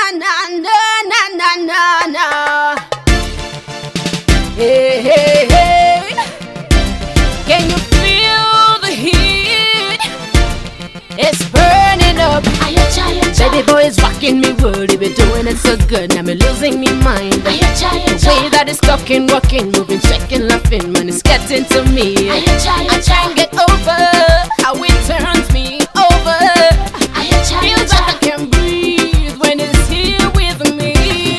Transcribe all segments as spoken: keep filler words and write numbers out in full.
na na na na na na. Hey hey hey, can you feel the heat? It's burning up. Baby boy is rocking me world, he be doing it so good, now me losing me mind. The way that it's talking, walking, moving, shaking, laughing, man, it's getting to me. I can't get over how it turns me over. Feels like I can breathe when it's here with me.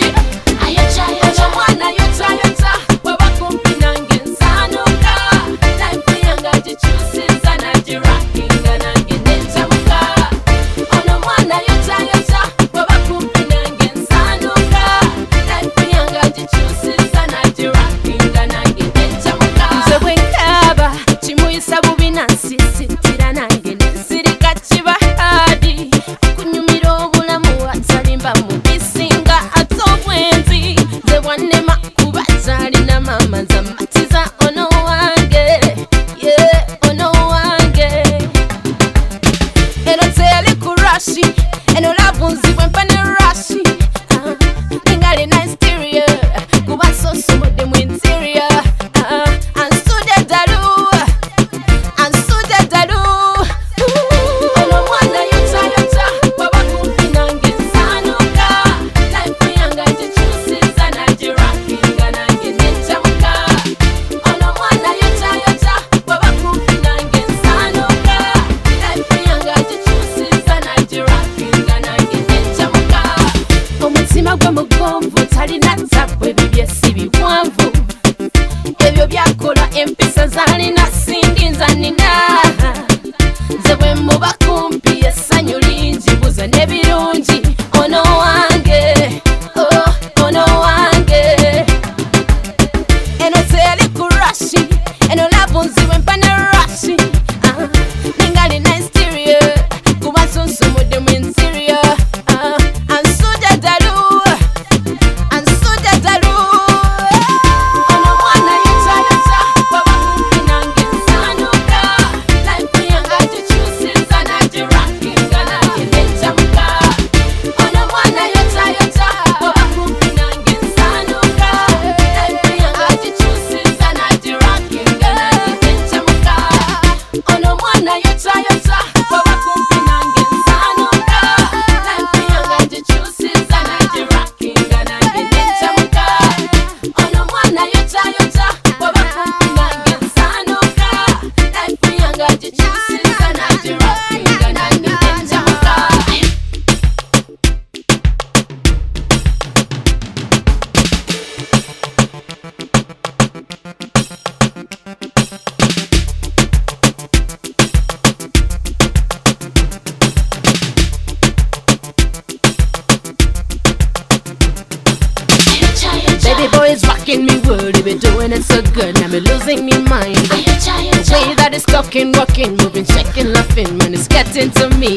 Me world, he be doing it so good, now me losing me mind. The way that it's talking, walking, moving, shaking, laughing, man, it's getting to me.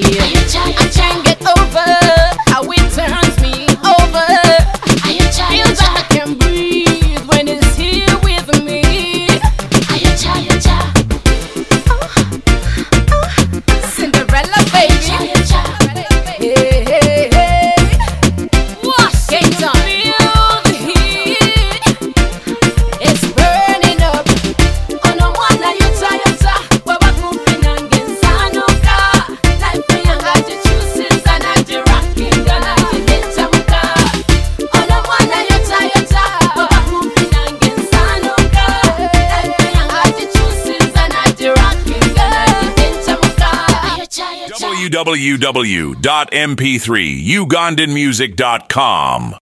I can't get over how it turns me over. Feels like I can breathe when it's here with me. Oh, Cinderella baby. Hey, hey, hey. Washington. w w w dot m p three ugandan music dot com